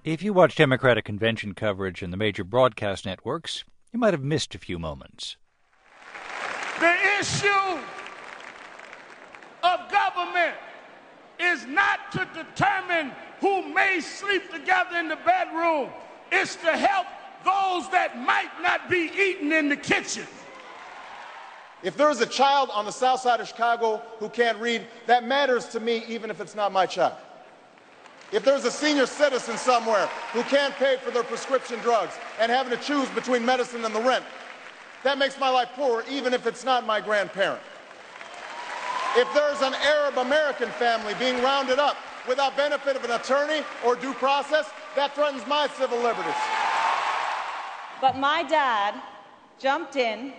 If you watch Democratic convention coverage in the major broadcast networks, you might have missed a few moments. The issue of government is not to determine who may sleep together in the bedroom. It's to help those that might not be eating in the kitchen. If there is a child on the south side of Chicago who can't read, that matters to me even if it's not my child. If there's a senior citizen somewhere who can't pay for their prescription drugs and having to choose between medicine and the rent, that makes my life poorer even if it's not my grandparent. If there's an Arab American family being rounded up without benefit of an attorney or due process, that threatens my civil liberties. But my dad jumped in,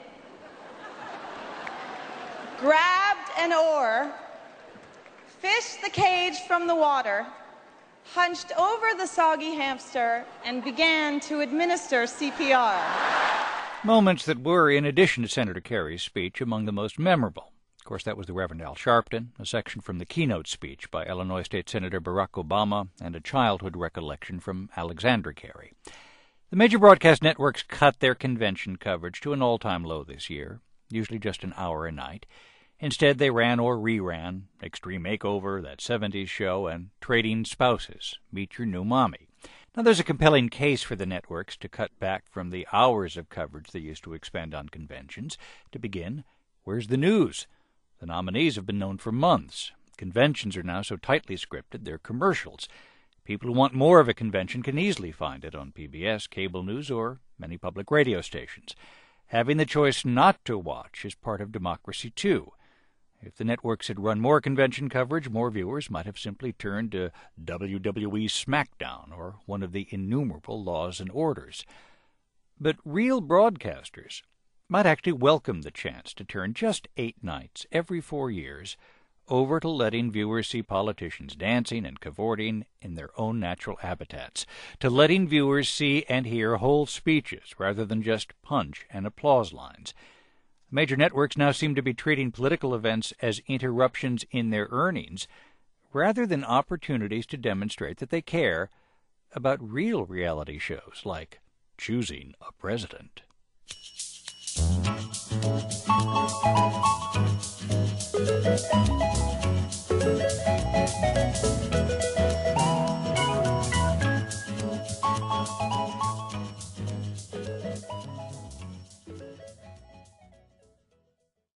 grabbed an oar, fished the cage from the water, hunched over the soggy hamster, and began to administer CPR. Moments that were, in addition to Senator Kerry's speech, among the most memorable. Of course, that was the Reverend Al Sharpton, a section from the keynote speech by Illinois State Senator Barack Obama, and a childhood recollection from Alexandra Kerry. The major broadcast networks cut their convention coverage to an all-time low this year, usually just an hour a night. Instead, they ran or reran Extreme Makeover, That 70s Show, and Trading Spouses, Meet Your New Mommy. Now, there's a compelling case for the networks to cut back from the hours of coverage they used to expend on conventions. To begin, where's the news? The nominees have been known for months. Conventions are now so tightly scripted, they're commercials. People who want more of a convention can easily find it on PBS, cable news, or many public radio stations. Having the choice not to watch is part of democracy, too. If the networks had run more convention coverage, more viewers might have simply turned to WWE SmackDown or one of the innumerable Laws and Orders. But real broadcasters might actually welcome the chance to turn just 8 nights every 4 years over to letting viewers see politicians dancing and cavorting in their own natural habitats, to letting viewers see and hear whole speeches rather than just punch and applause lines. Major networks now seem to be treating political events as interruptions in their earnings rather than opportunities to demonstrate that they care about real reality shows like choosing a president.